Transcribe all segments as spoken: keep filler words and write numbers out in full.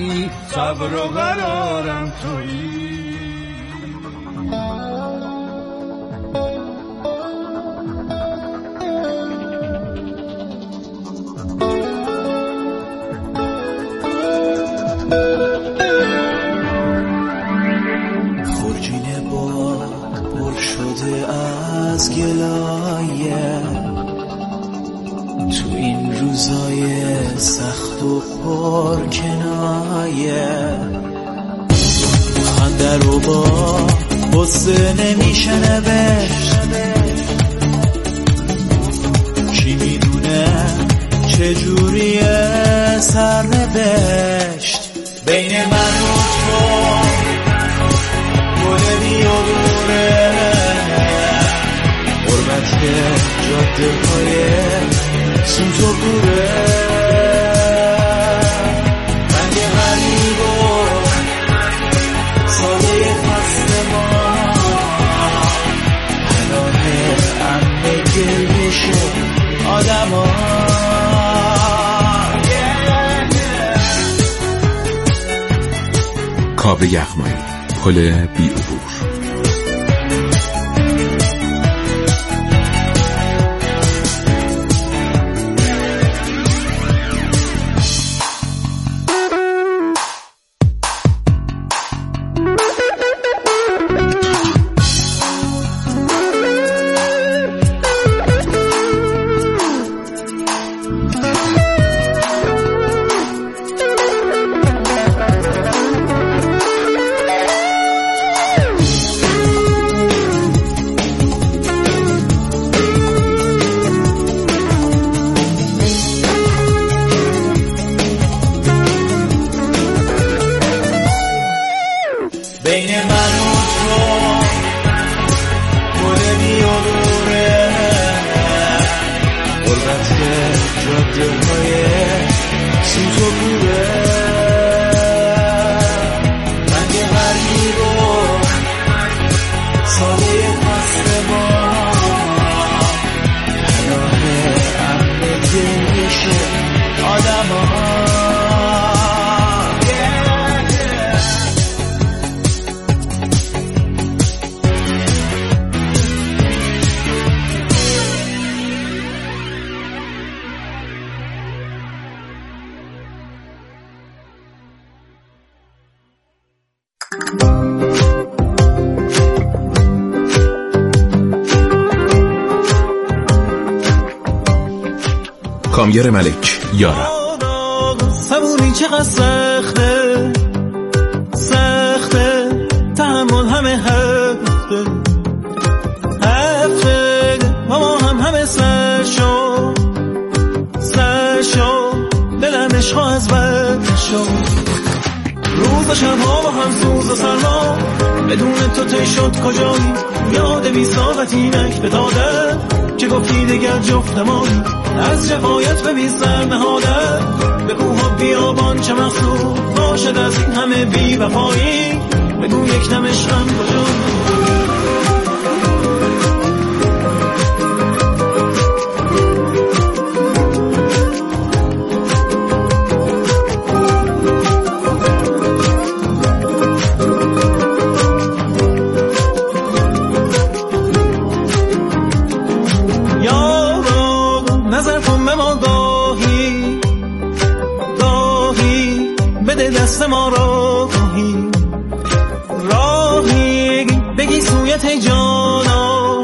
صبر و قرارم تویی. خورجین باد پر شده از گلایه، تو این روزای سخت و پر کنایه، خنده رو با غصه نمیشه نوشت، کی میدونه چجوریه سرنوشت، بین من و تو گل بیابونه، غربت که جاده های سوت و گوره، رنگ غریب و ساده فصل ما، حلال امن گریش آدم ها. کاوه یغمایی، پل بی عبور. بین من و تو گل بیابونه، غربت که جاده های سوت و گوره، رنگ غریب و ساده فصل ما، حلال امن گریش آدم ها. کامیار ملک، یارم. صبوری چقدر سخته، سخته تحمل همه حقه، حقه ما هم همه سر شو، سر شو دلم عشق از بد شو، روز و شبها با هم سوز و سرما، بدون تو تی شد کجایی، یاد بی ساقتی نک به داده که گفتی دگر جفتمانی، از جفایت به بی سر نهاده، به کوه و بیابان چه مقصود باشد از این همه بی وفایی، بگو یک دم عشقم کجایی. نظر کن به ما گاهی گاهی، بده دست ما را گاهی، راهی بگی سویت ای جانا،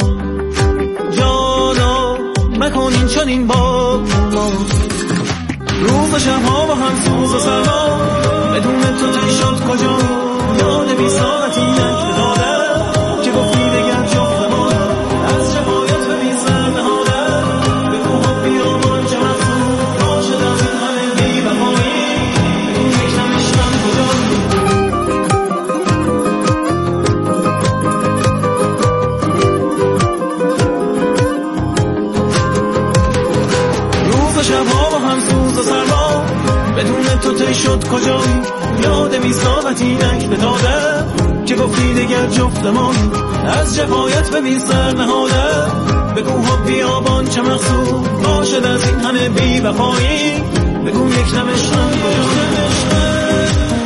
جانا مکن این چنین با ما، روز و شبها با هم سوز و سرما، بدون تو تی شد کجا، یاد بی ساعتی نک به داده که گفتی دگر جفت ما، از جفایت به بی سر نهاده، به کوه و بیابان چه مقصود باشد از این همه بی وفایی، بگو یک دم عشقم کجایی. روز و شبها با هم سوز و سرما، بدون تو تی شد کجایی، یاد بی ساعتی نک به داده که گفتی دگر جفتمان، از جفایت به بی سر نهاده، به کوه و بیابان چه مقصود باشد از این همه بی وفایی، بگو یک دم عشقم کجایی.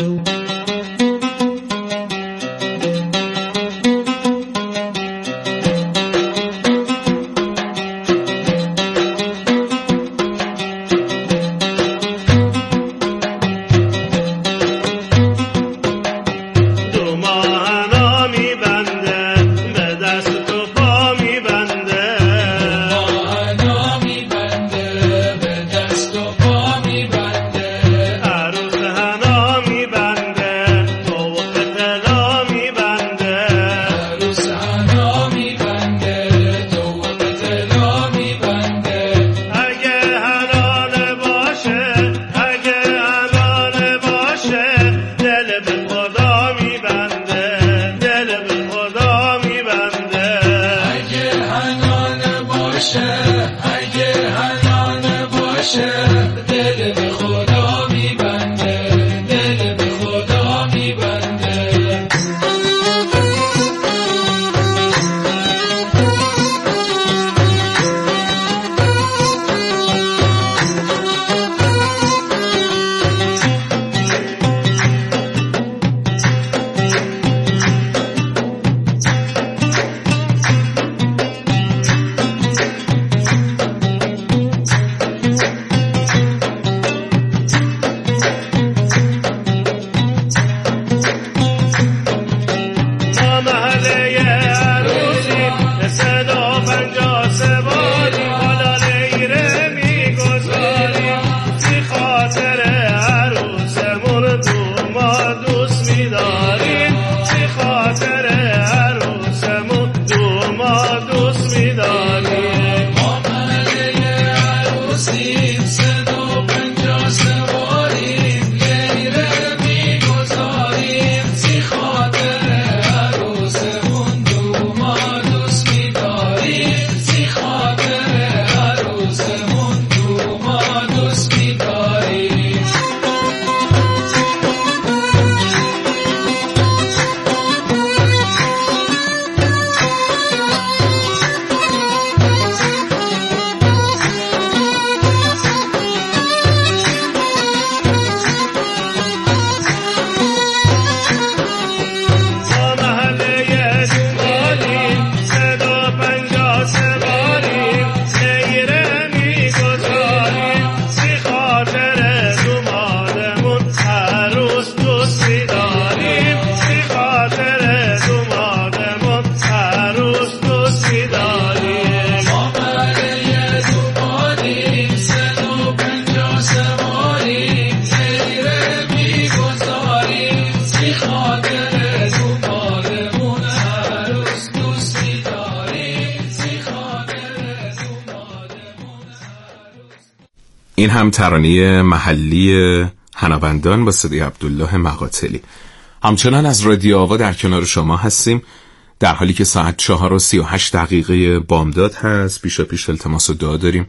این هم ترانه محلی هنابندان با صدای عبدالله مقاتلی. همچنان از رادیو آوا در کنار شما هستیم، در حالی که ساعت چهار و سی و هشت دقیقه بامداد هست. پیشا پیش التماس و دعا داریم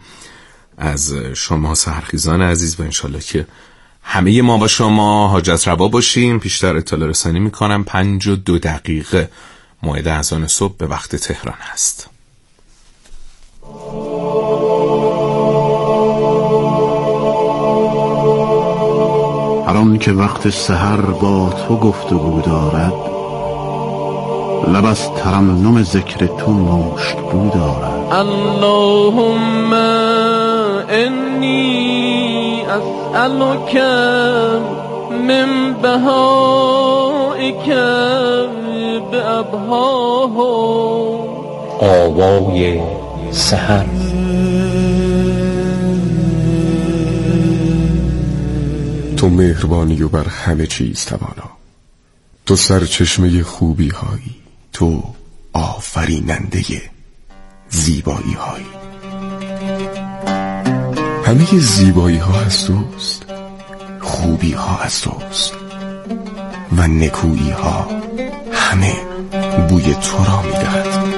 از شما سحرخیزان عزیز و انشالله که همه ما و شما حاجت روا باشیم. پیشتر اطلاع رسانی میکنم پنج و دو دقیقه موعد اذان صبح به وقت تهران هست. هر آن که وقت سحر با تو گفتگو دارد، لب از ترنم ذکر تو مشک‌بو دارد. اللهم انی اسألک من بهائک بأبهاه. آوای سحر تو مهربانی و بر همه چیز توانا، تو سرچشمه خوبی هایی، تو آفریننده زیبایی هایی. همه زیبایی ها از توست، خوبی ها از توست و نکویی ها همه بوی تو را می دهد.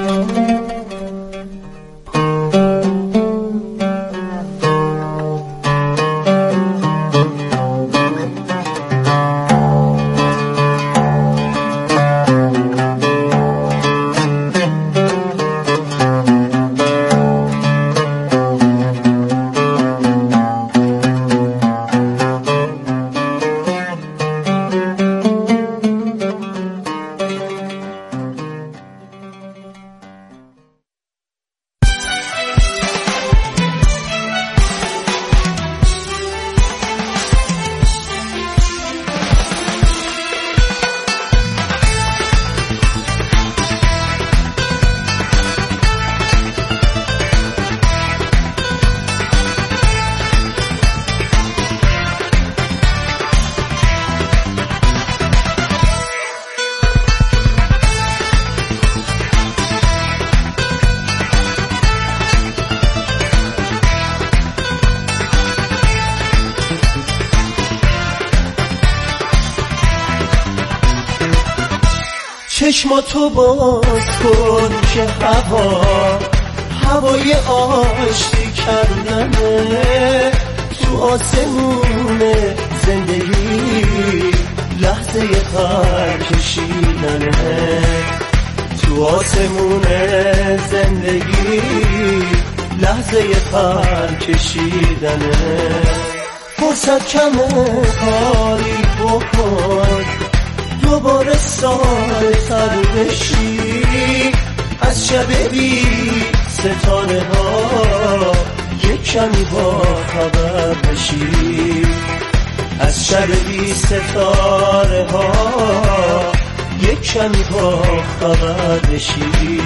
چشماتو باز کن که هوا هوای آشتی کردنه، تو آسمون زندگی لحظه پر کشیدنه، تو آسمون زندگی لحظه پر کشیدنه. فرصت کمه کاری بکن دوباره سال سر بشی، از شب بی ستاره ها یک کمی با خبر بشی، از شب بی ستاره ها یک کمی با خبر بشی.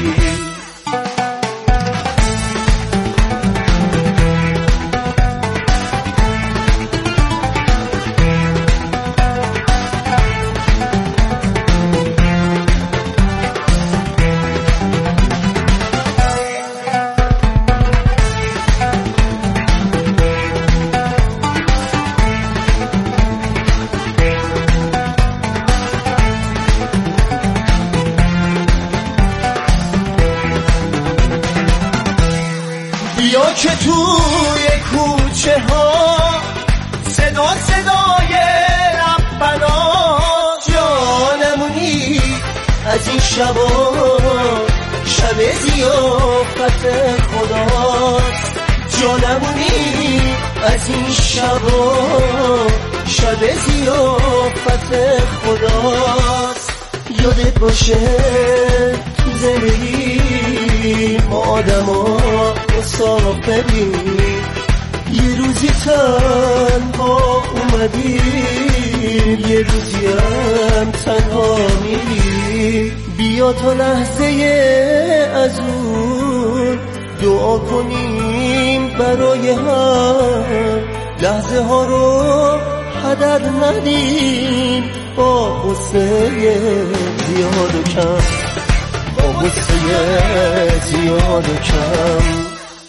بیا که توی کوچه ها صدا صدای ربنا جانمونی، از این شبا شب زیافت خداست، جانمونی از این شبا شب زیافت خداست. یادت باشه تو زندگی ما آدم ها مسافریم، یه روزی تنها اومدیم یه روزی هم تنها میریم. بیا تا لحظه از اون دعا کنیم برای هم، لحظه ها رو هدر ندیم با غصه زیاد و کم، با غصه زیاد و کم.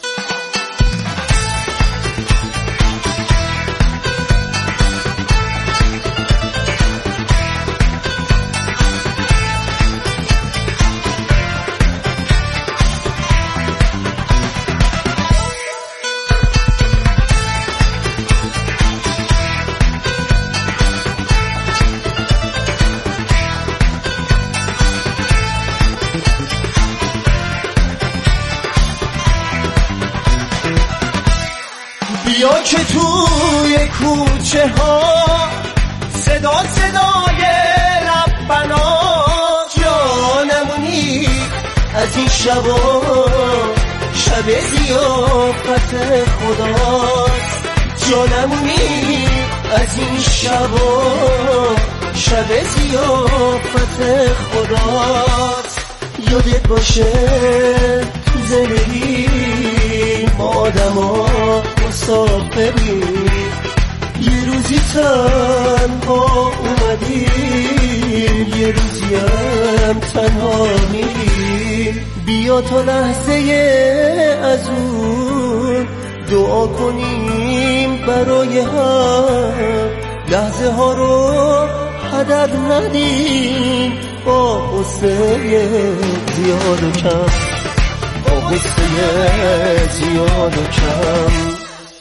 بیا که توی کوچه ها صدا صدای ربنا جانمونی، از این شبا شب زیافت خداست، جانمونی از این شبا شب زیافت خداست. یادت باشه تو زندگی ما آدم ها مسافریم، یه روزی تنها اومدیم یه روزی هم تنها میریم. بیا تا لحظه از اون دعا کنیم برای هم، لحظه ها رو هدر ندیم با غصه زیاد و کم، با غصه زیاد و کم.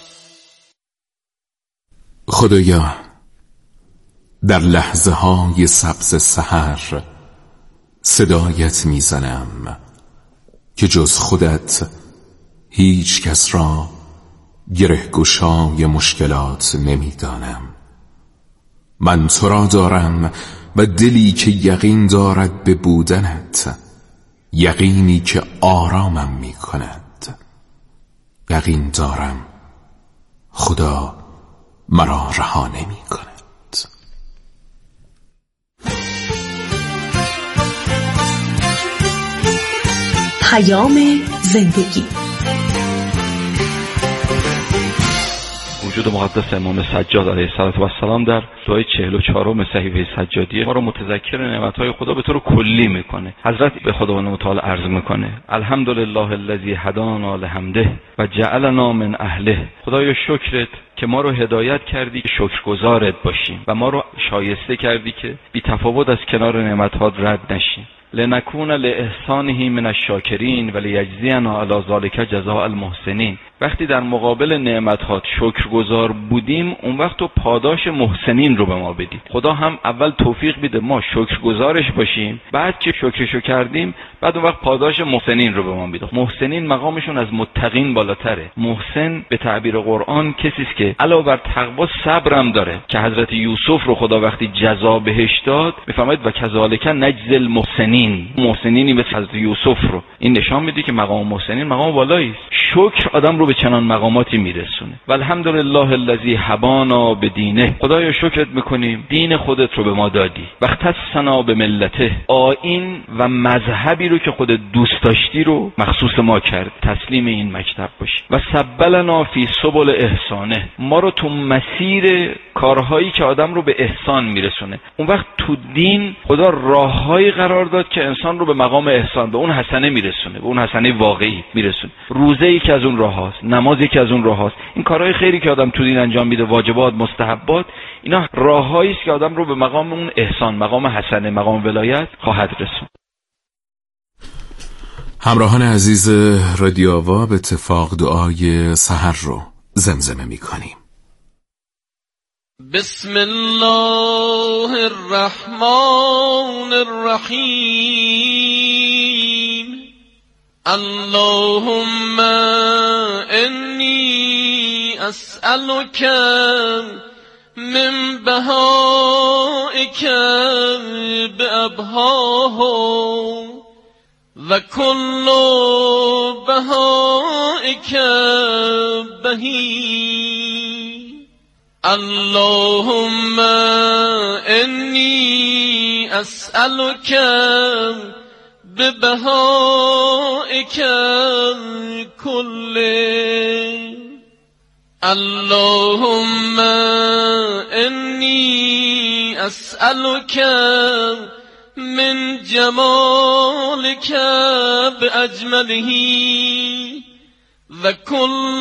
خدایا در لحظه های سبز سحر صدایت میزنم که جز خودت هیچ کس را گره گشای مشکلات نمیدانم. من تو را دارم و دلی که یقین دارد به بودنت، یقینی که آرامم می کند. یقین دارم خدا مرا رها نمی کند. پیام زندگی. وجود مقدس امام سجاد علیه السلام در دعای چهل و چهارم صحیفه سجادیه ما رو متذکر نعمت‌های خدا به طور کلی میکنه. حضرت به خداوند متعال عرض میکنه الحمدلله الذی هدانا لحمده و جعلنا من اهله. خدایا شکرت که ما رو هدایت کردی که شکرگزارت باشیم و ما رو شایسته کردی که بی تفاوت از کنار نعمت‌هات رد نشیم. لنکون لاحسانه من الشاکرین و لیجزینا علی ذلک جزاء المحسنین. وقتی در مقابل نعمت‌ها شکرگزار بودیم، اون وقت تو پاداش محسنین رو به ما بدی. خدا هم اول توفیق میده ما شکرگزارش باشیم، بعد که شکرشو کردیم بعد اون وقت پاداش محسنین رو به ما میده. محسنین مقامشون از متقین بالاتره. محسن به تعبیر قرآن کسی است که علاوه بر تقوا صبرم داره، که حضرت یوسف رو خدا وقتی جزا بهش داد میفهمید و کذالک نجزی المحسنین، محسنینی مثل حضرت یوسف رو. این نشان میده که مقام محسنین مقام بالایی است. شکر آدم رو به چنان مقاماتی میرسونه. و الحمدلله الذی هبانا بدینه. خدایا شکرت میکنیم دین خودت رو به ما دادی. و اختصنا به ملته، آیین و مذهبی رو که خودت دوست داشتی رو مخصوص ما کرد. تسلیم این مکتب باشی. و سبلنا فی سبل احسانه، ما رو تو مسیر کارهایی که آدم رو به احسان میرسونه. اون وقت تو دین خدا راههایی قرار داد که انسان رو به مقام احسان، به اون حسنه میرسونه، به اون حسنه واقعی میرسونه. روزه یکی از اون راه هاست، نماز یکی از اون راه هاست. این کارهای خیری که آدم تو دین انجام میده، واجبات، مستحبات، اینا راههایی است که آدم رو به مقام اون احسان، مقام حسنه، مقام ولایت خواهد رسوند. همراهان عزیز رادیو آوا، به اتفاق دعای سحر رو زمزمه میکنیم. بسم الله الرحمن الرحیم. اللهم انی اسألک من بهائک بأبهاه و کل بهائک بهی. اللهم انی اسألک ببهائک کله. اللهم انی اسألک من جمالک باجمله و کل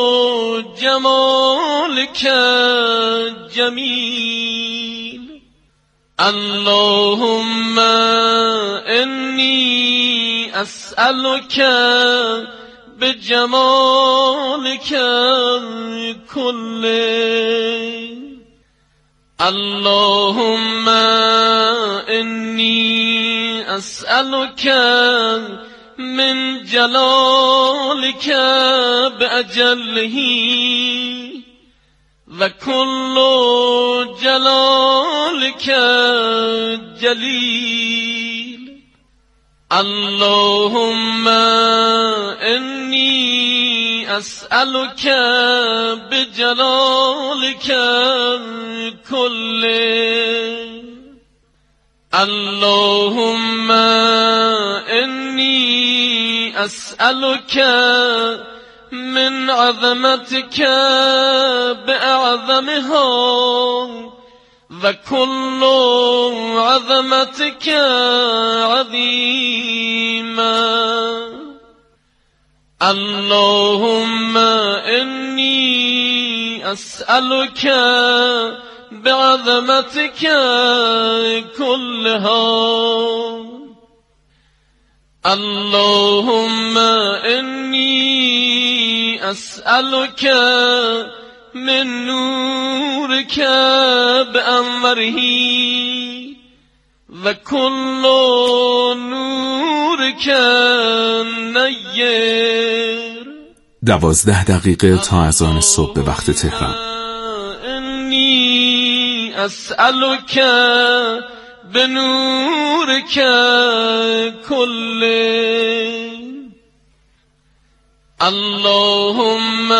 جمالک جمیل. اللهم انی اسألک بجمالک کله. اللهم انی اسألک من جلالک باجله و کل جلالک جلیل. اللهم انی اسألک بجلالک کله. اللهم انی اسألک من عظمتک باعظمها و کل عظمتک عظیما. اللهم انی اسألک بعظمتك كلها. اللهم إني أسألك من نورك بأنوره وكل نورك نير. دوازده دقیقه تا اذان صبح به وقت تهران. اسألك بنورك كله. اللهم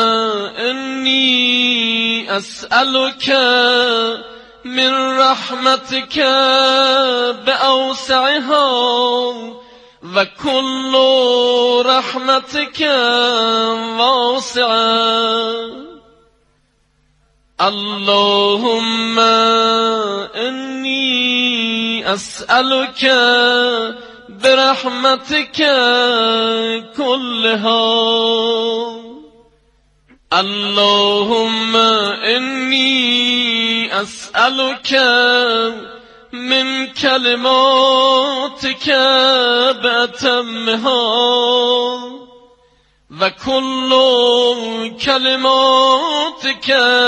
إني أسألك من رحمتك بأوسعها وكل رحمتك واسعة. اللهم إني أسألك برحمتك كلها. اللهم إني أسألك من كلماتك بأتمها وكل كلماتك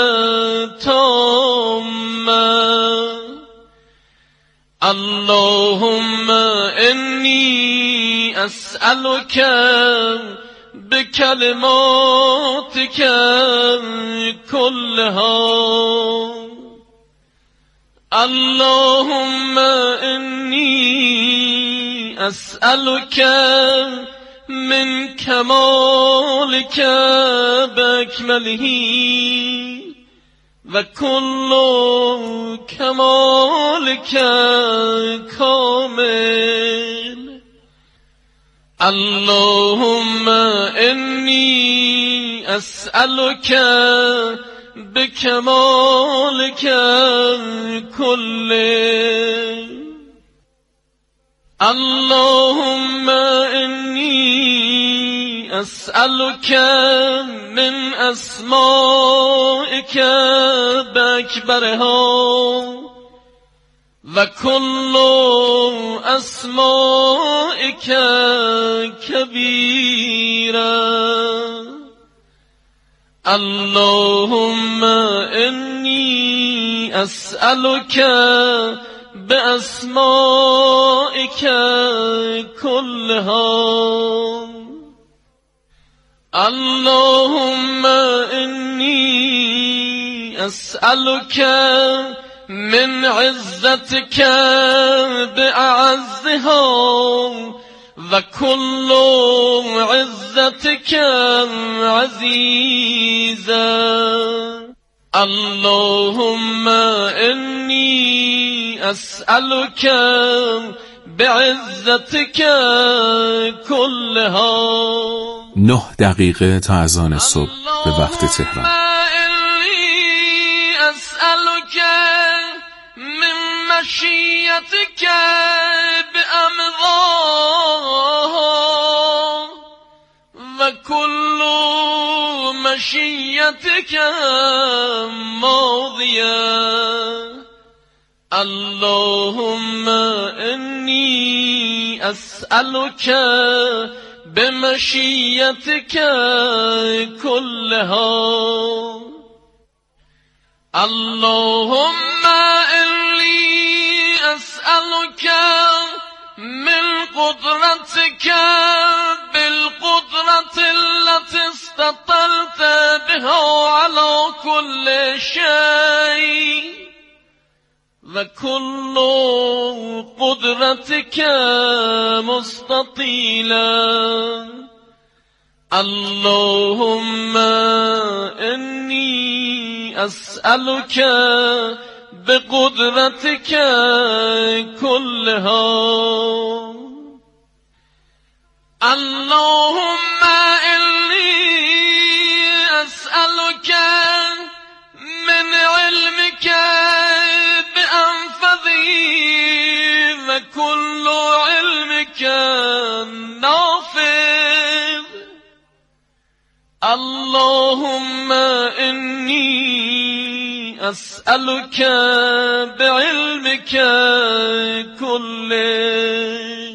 تامة اللهم إني أسألك بكلماتك كلها اللهم إني أسألك من كمالك بأكمله وكل كمالك كامل اللهم إني أسألك بكمالك كله اللهم إني أسألك من أسمائك بأكبرها وكل أسمائك كبيرا اللهم إني أسألك بأسمائك كلها اللهم إني أسألك من عزتك بأعزها وكل عزتك عزيزا اللهم إني أسألك بعزتك كلها. نه دقیقه تا اذان صبح به وقت تهران. إني أسألك من مشيتك بأمضاها وكل مشيتك ماضية اللهم إني أسألك بمشيتك كلها اللهم إني أسألك من قدرتك بالقدرة التي استطلت بها على كل شيء وكل قدرتك مستطيلا اللهم إني أسألك بقدرتك كلها اللهم إني أسألك من علمك بأنفذه وكل علمك نافذ اللهم إني أسألك بعلمك كله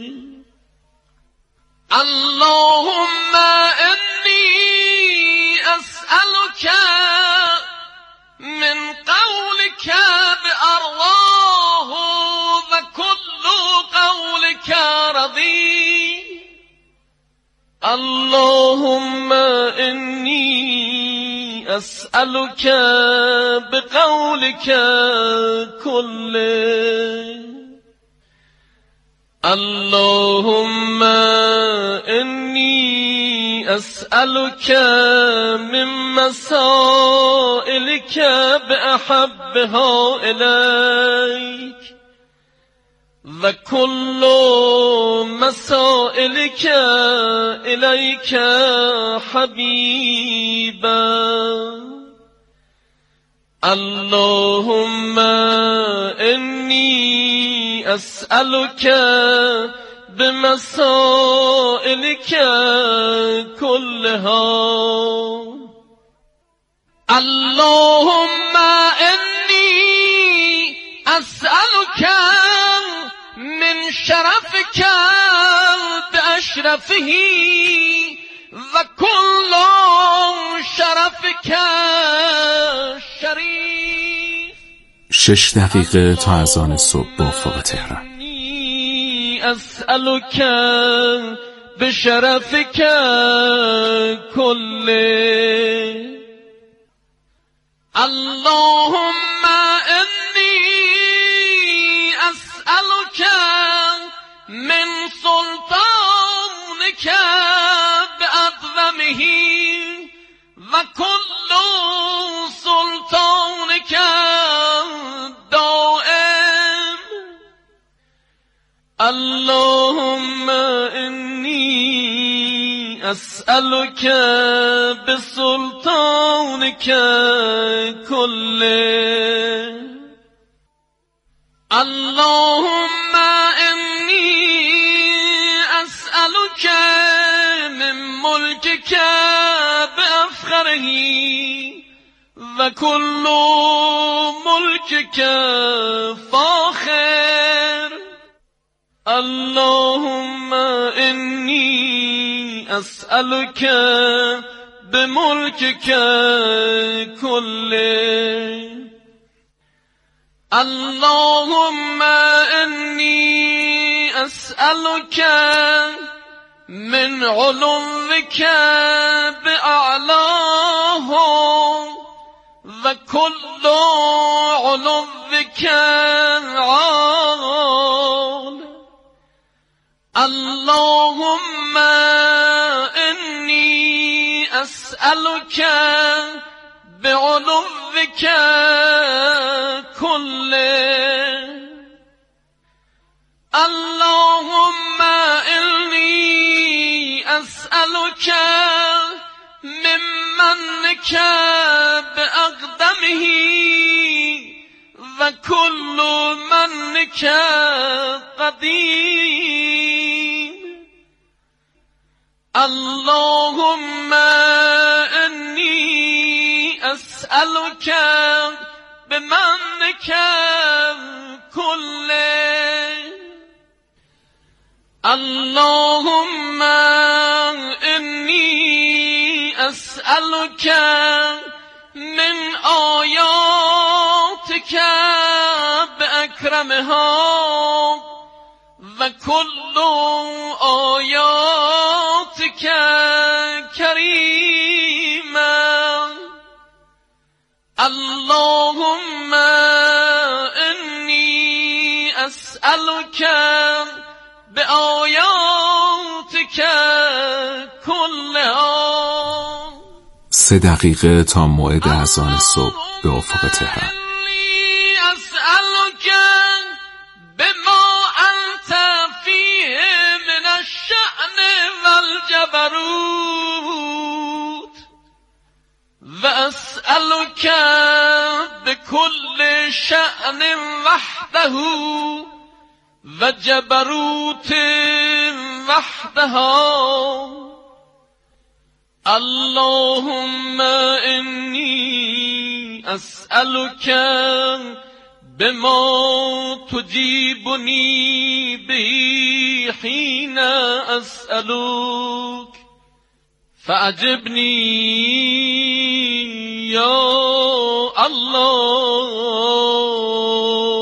اللهم إني أسألك من قولك بأرضاه وكل قولك رضي اللهم إني أسألك بقولك كله اللهم إني أسألك من مسائلك بأحبها إليك وكل مسائلك إليك حبيبا اللهم إني أسألك بمسائلك كلها اللهم إني أسألك شرفه و کل شرفک شریف. شش دقیقه تا اذان صبح با افق تهران. اسألک بشرفک کله اللهم انی اسألک من سلطانک بأعظمه و کل سلطانک دائم. اللهم انی اسألک بسلطانک کله اللهم انی اسألک من ملکک بأفخره و کل ملکک فاخر. اللهم انی اسألک بملکک کله اللهم انی اسألک من علوک بأعلاه و کل علوک عال. اللهم انی اسألک بعلوک کله اللهم انی اسألک ممنک بأقدمه و کل منک قدیم. اللهم انی اسألک بمنک کله اللهم انی اسألک من آیاتک بأکرمها و کل آیاتک کریما. اللهم انی اسألک بآیاتک کلها. سه دقیقه تا موعد اذان صبح به افق تهران. اسألک بما انت فیه من الشأن والجبروت و اسألک بكل شأن وحده و جبروت وحدها. اللهم انی اسألک بما تجیبنی به حین اسألک فأجبنی یا الله.